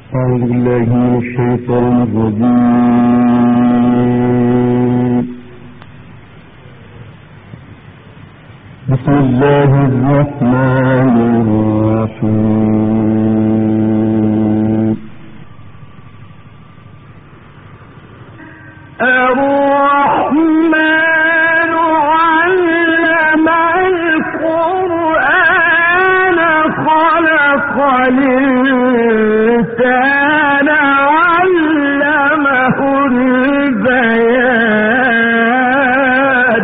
أعوذ بالله من الشيطان الرجيم. بسم الله الرحمن الرحيم. الرحمن علم القرآن خلق الإنسان علمه البيان.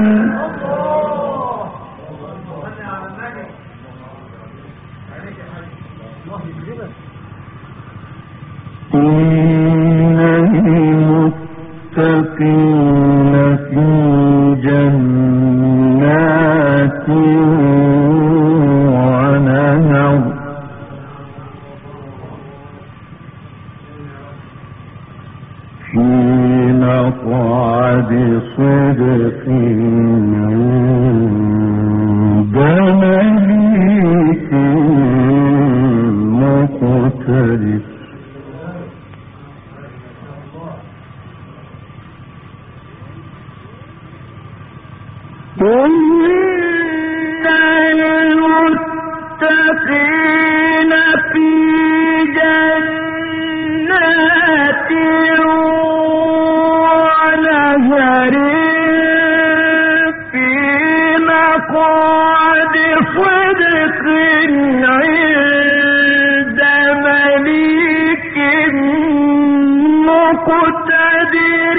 إن المتقين في جنات ونهر في مقعد صدق عند مليك مقتدر. إن المتقين في جنات ونهر في مقعد صدق عند مليك مقتدر.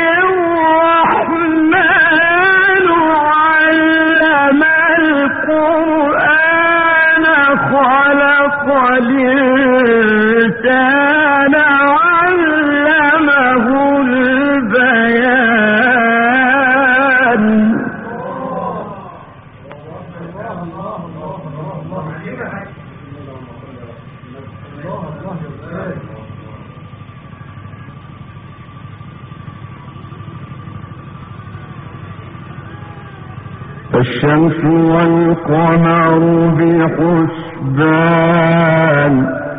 القرآن خلق الإنسان علمه البيان. الشمس والقمر بحسبان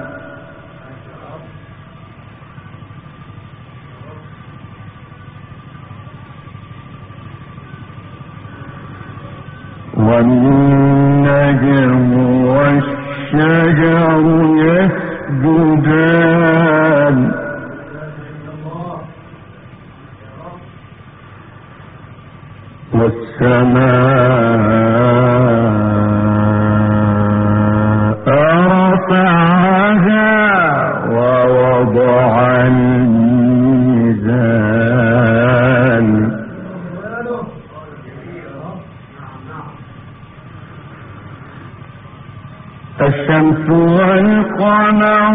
والنجم والشجر يسجدان والسماء رفعها ووضع الميزان. الشمس والقمر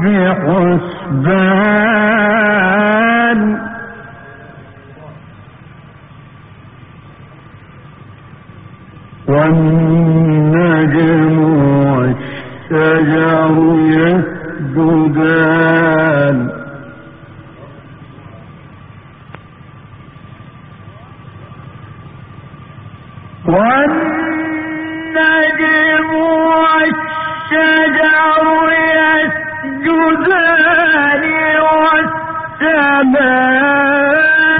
بحسبان والنجم والشجر يسجدان والنجم والشجر يسجدان والسماء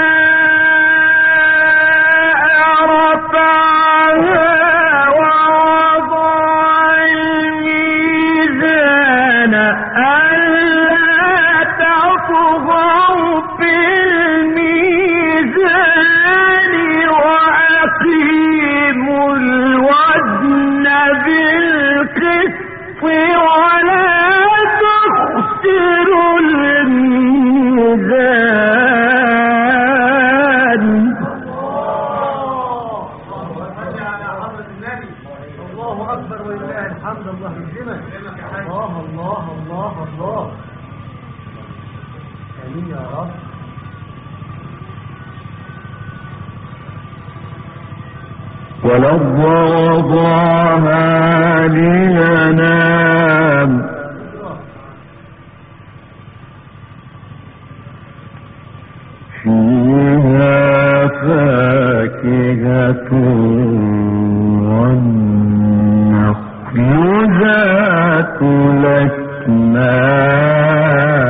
والأرض وضعها للأنام فيها فاكهة والنخل ذات الأكمام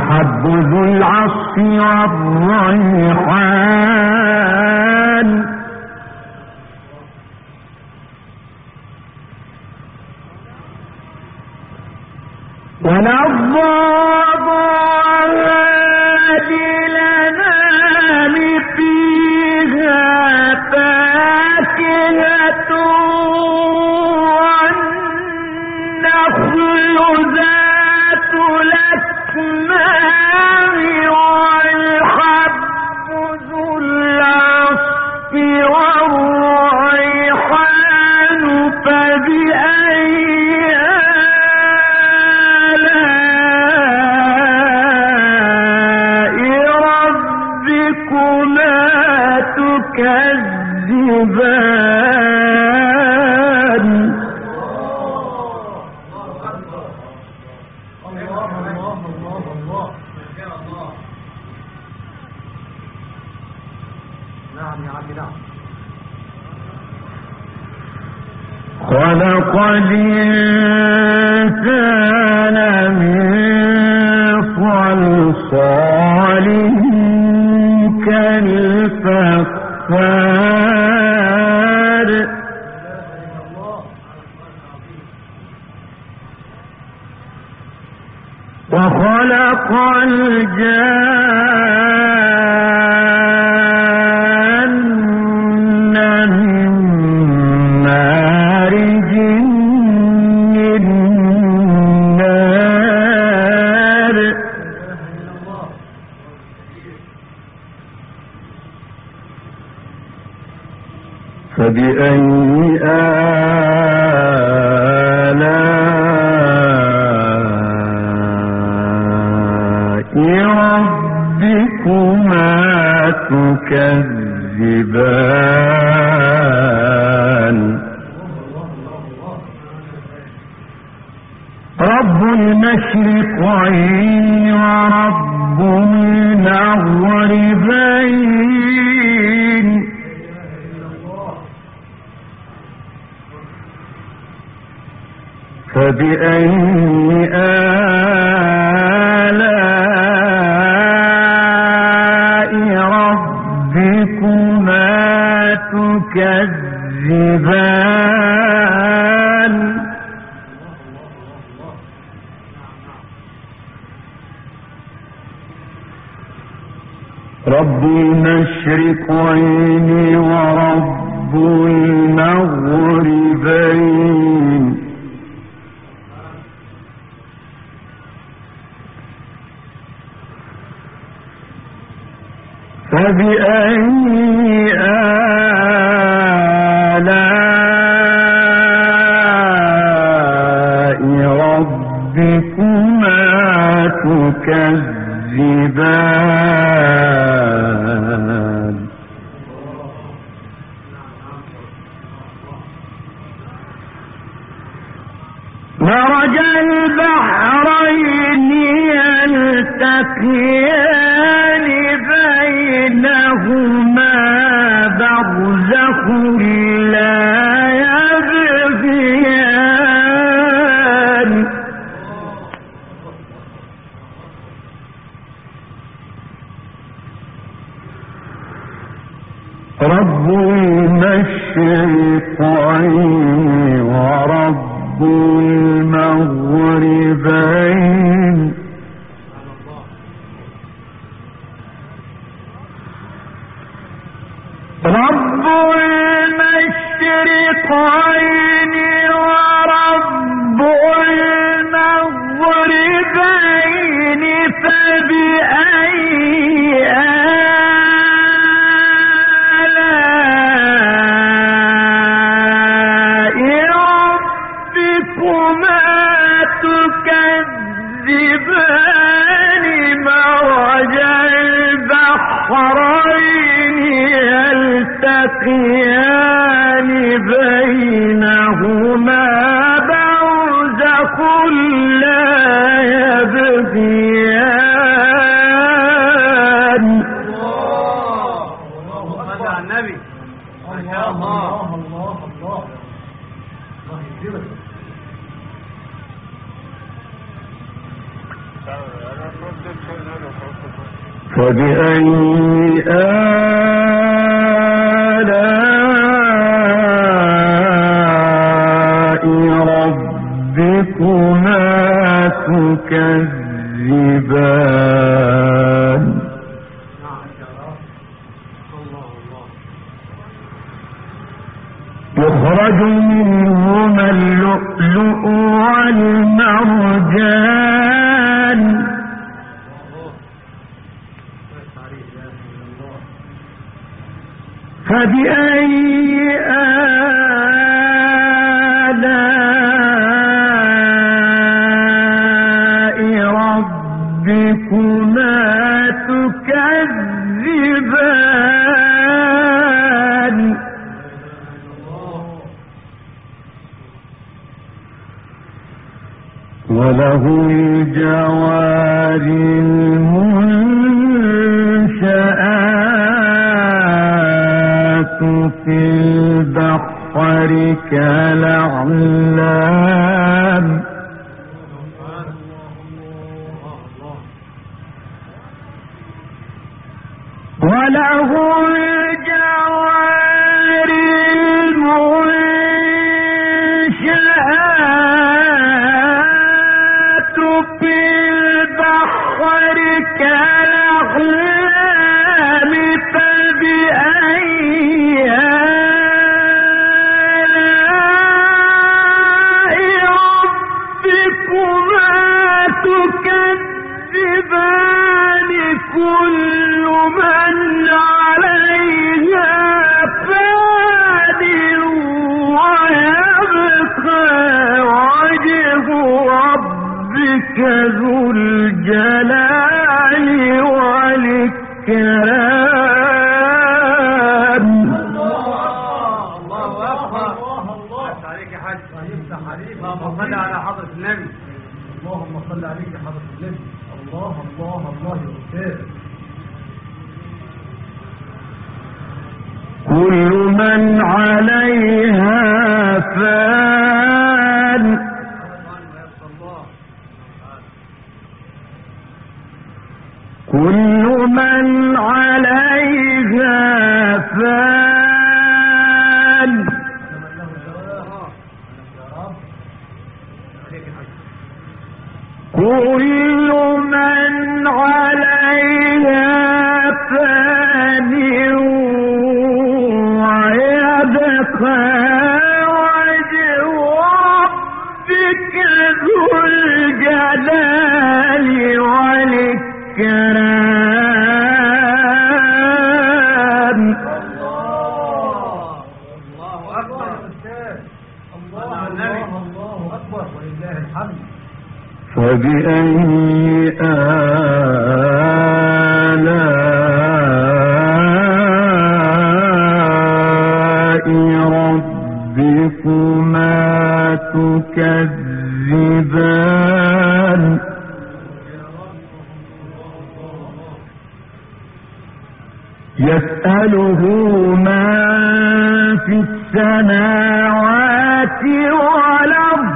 والحب ذو العصف والريحان ونضاد الأنام فيها فاكهة والنخل ذات الأكمام والحب ذو العصف والريحان فبأي تكذبان خلق الإنسان من صلصال كالفخار وخلق الجان من مارج من نار فبأي ربكما تكذبان رب المشرقين ورب المغربين فبأي ربكما تكذبان رب المشرقين ورب المغربين فبأي ربكما تكذبان مرج البحرين يلتقيان بينهما برزخ لا يبغيان رب المشرقين ورب المغربين رب المشرقين ورب المغربين فبأي ربكما تكذبان مرج البحرين يلتقيان بينهما برزخ لا يبغيان صل على النبي ما شاء الله الله الله الله يكرمك فبأي آلاء ربكما تكذبان يخرج منهما اللؤلؤ والمرجان فبأي آلاء ربكما تكذبان وله الجوار المنشآت في البحر كالأعلام وله الجوار المنشآت في البحر كالأعلام فبأي آلاء ربكما تكذبان كل من عليها فان ويبقى وجه ربك ذو الجلال والإكرام. الله أكبر. الله عليك يا حاج. يفتح عليك. اللهم صل على حضرة النبي. اللهم صل عليك يا حضرة النبي. الله الله الله يا أستاذ. كل من عليها فان كل من عليها فان كل من عليها فان ويبقى وجه ربك ذو الجلال والإكرام. الله أكبر. الله أكبر ولله الحمد. فبأي آلاء ربكما تكذبان يسأله من في السماوات والأرض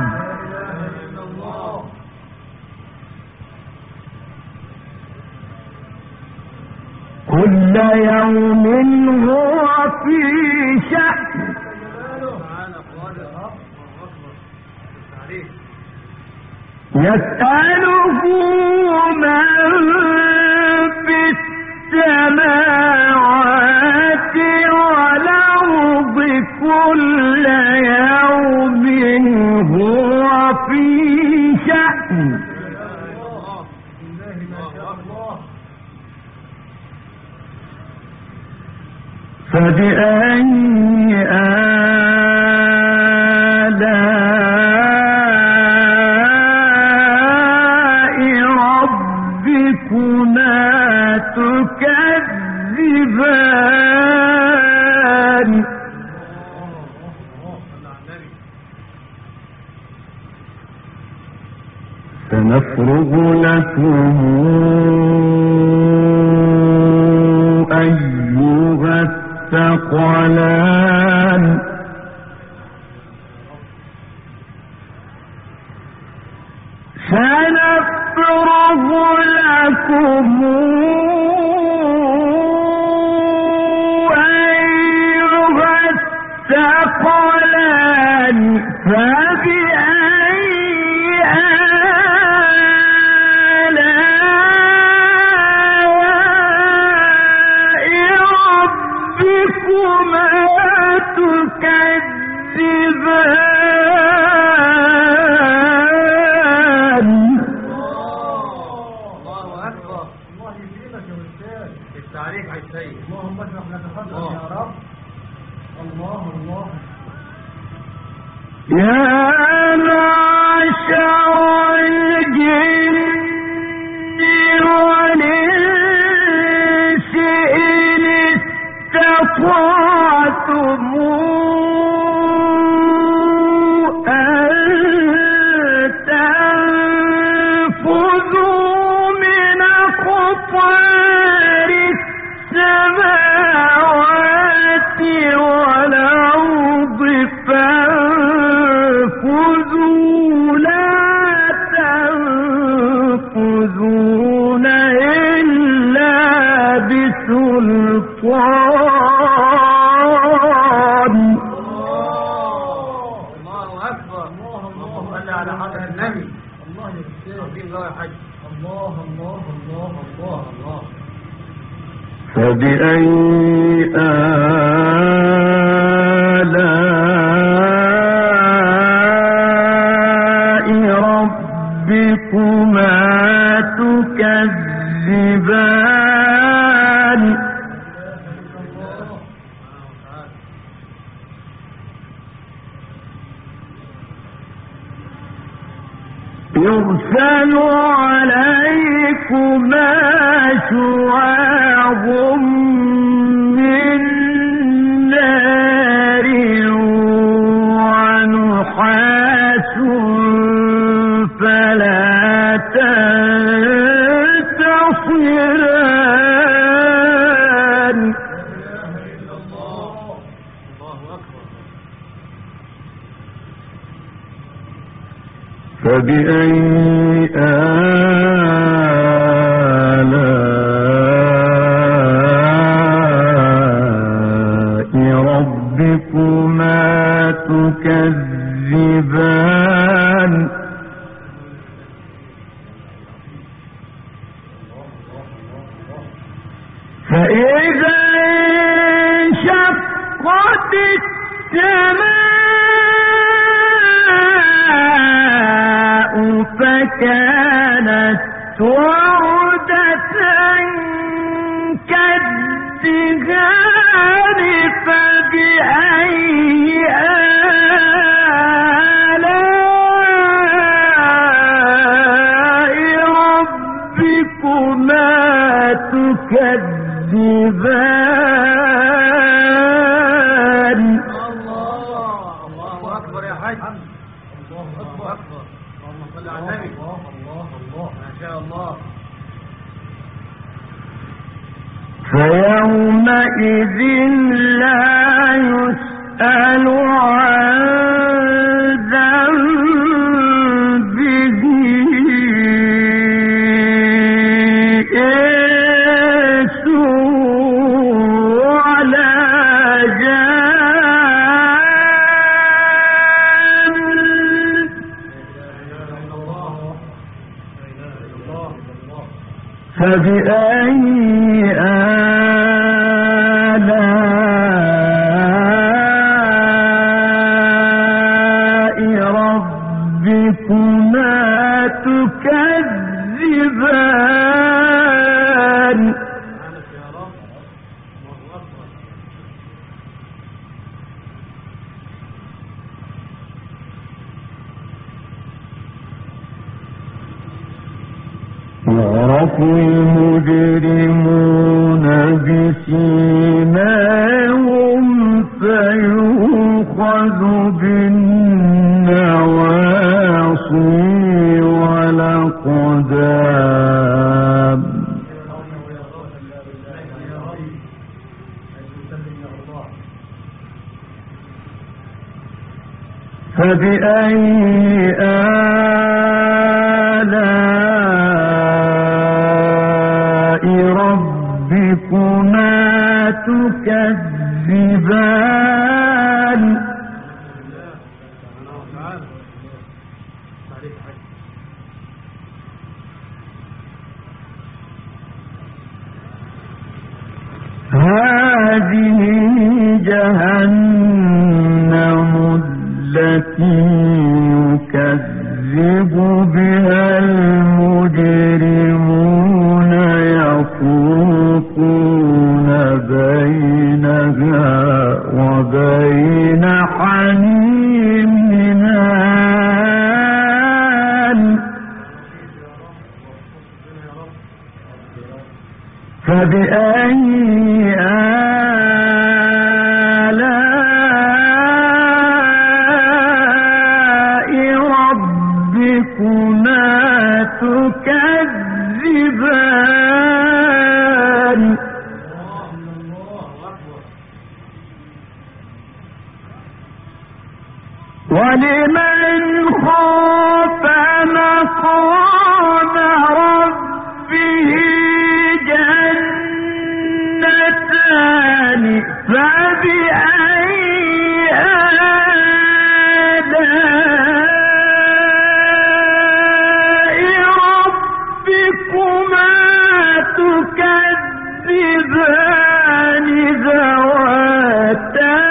كل يوم هو في شأن يسأله من في السماوات والأرض كل يوم هو في شأن فبأي آلاء ربكما تكذبان سنفرغ لكم أيها الثقلان سنفرغ فبأي ربكما تكذبان. الله أكبر. الله يكرمك يا أستاذ. التعريف على السيد. اللهم اشرح لك صدرك يا رب. الله الله. يا معشر الجن والإنس إن استطعتم أن تنفذوا من أقطار السماوات والأرض فانفذوا لا تنفذون إلا بسلطان. الله أكبر. اللهم صل على حضرة النبي. الله يكرمك. الله يا حاج. الله الله الله الله الله. فبأي آلاء ربكما تكذبان. يرسل عليكما شواظ من نار ونحاس فلا تنتصران. فبأي آلاء ربكما تكذبان. فإذا انشقت السماء فكانت وردة كالدهان. فبأي آلاء ربكما تكذبان. الله أكبر يا حاج. الله أكبر. اللهم صل على النبي. الله الله الله. ما شاء الله. فيومئذ لا يسأل عن ذنبه إنس ولا جان. فبأي آلاء ربكما تكذبان. يعرف المجرمون بسيماهم فيؤخذ بالنواصي والأقدام. فبأي آلاء ربكما تكذبان. فبأي آلاء ربكما تكذبان ولمن خاف مقام ربه جنتان فبأي آلاء ربكما تكذبان ذواتا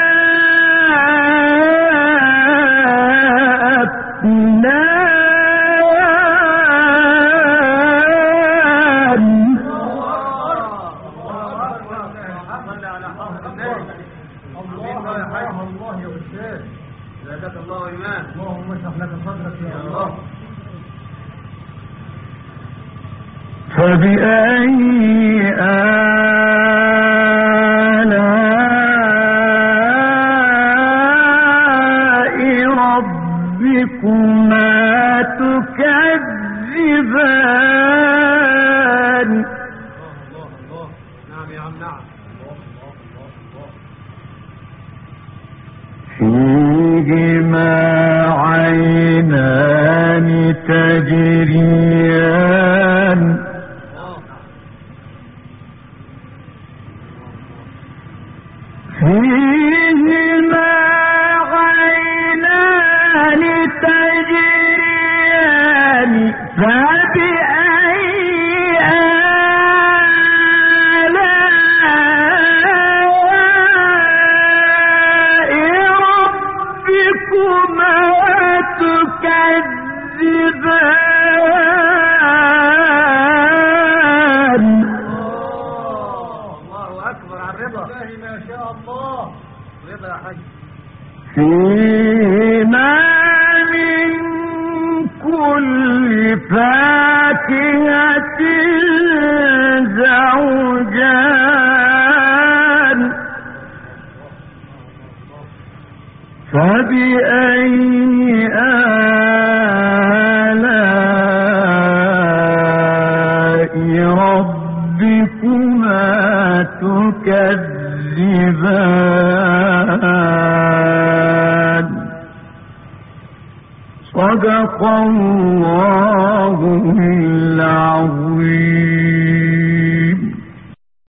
اللهم اشرح لك صدرك يا الله. فبأي آلاء ربكما تكذبان الله نعم يا عم نعم. فيهما عينان تجريان فيهما عينان تجريان فبأي آلاء ربكما تكذبان الله أكبر على الرضا. ما شاء الله رضا يا حاج. فيهما من كل فاكهة زوجان فبأي آلاء ربكما تكذبان صدق الله العظيم.